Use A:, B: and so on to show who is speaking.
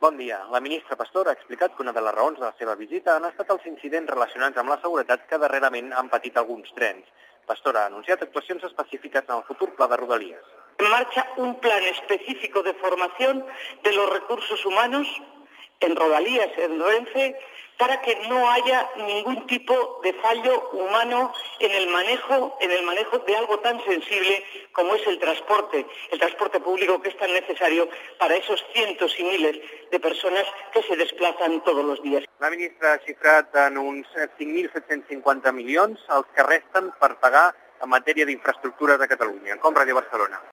A: Bon dia. La ministra Pastor ha explicat que una de les raons de la seva visita han estat els incidents relacionats amb la seguretat que darrerament han patit alguns trens. Pastor ha anunciat actuacions específiques en el futur pla de Rodalies.
B: En marcha un plan específico de formación de los recursos humanos en Rodalías, en Renfe, para que no haya ningún tipo de fallo humano en el manejo de algo tan sensible como es el transporte público, que es tan necesario para esos cientos y miles de personas que se desplazan todos los días.
A: La ministra ha xifrat en uns 5.750 milions els que resten per pagar en matèria d'infraestructures a Catalunya, com Ràdio Barcelona.